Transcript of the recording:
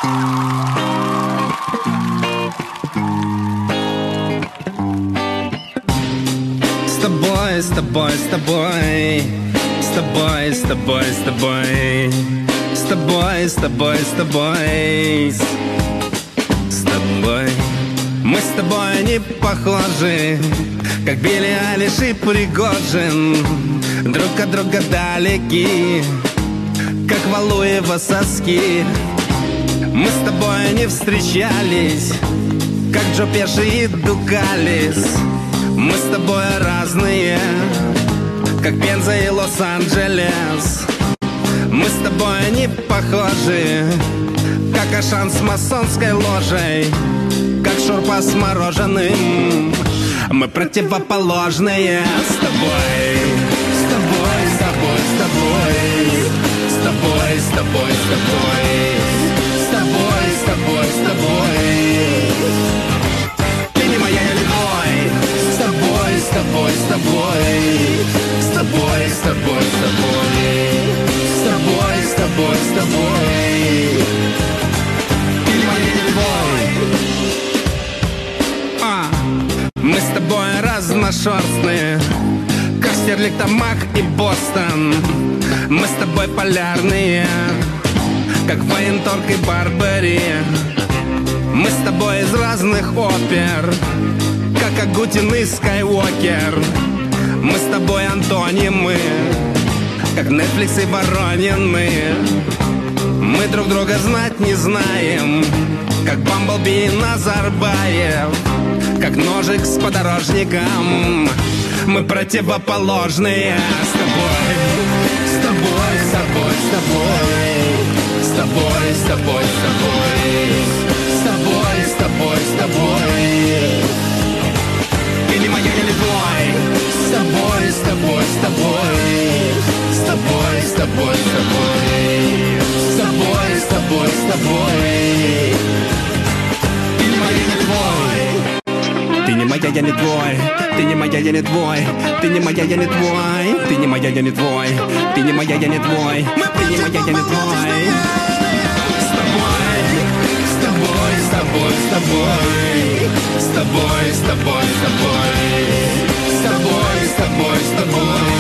С тобой, с тобой, с тобой, с тобой, с тобой, с тобой, с тобой, с тобой, с тобой, с тобой. Мы с тобой не похожи, как Билли Айлиш и Пригожин, друг от друга далеки, как Валуева соски. Мы с тобой не встречались, как Джо Пеши и Дукалис. Мы с тобой разные, как Пенза и Лос-Анджелес. Мы с тобой не похожи, как Ашан с масонской ложей, как Шурпа с мороженым. Мы противоположные. С тобой, с тобой, с тобой, с тобой, с тобой, с тобой, с тобой, с тобой, с тобой, с тобой. Ты не моя, я не твой. С тобой, с тобой, с тобой, с тобой, с тобой, с тобой, с тобой, с тобой, с тобой. Ты не моя, я не твой. Мы с тобой разношерстные, как Стерлинг, Тамак и Бостон. Мы с тобой полярные, как Военторг и Барбари. Мы с тобой из разных опер, как Агутин и Скайуокер. Мы с тобой антонимы, как Netflix и Воронины. Мы друг друга знать не знаем, как Бамблби и Назарбаев, как ножик с подорожником. Мы противоположные. С тобой, с тобой, с тобой, с тобой, с тобой, с тобой, с тобой, с тобой, с тобой, с тобой. Ты не моя, я не твой. С тобой, с тобой, с тобой, с тобой, с тобой, с тобой, с тобой, с тобой, с тобой. Ты не моя, я не твой. Ты не моя, я не твой. Ты не моя, я не твой. Ты не моя, я не твой. Ты не моя, я не твой. Ты не моя, я не твой. Ты не моя, я не твой. С тобой, с тобой, с тобой, с тобой, с тобой, с тобой, с тобой, с тобой, с тобой, с тобой.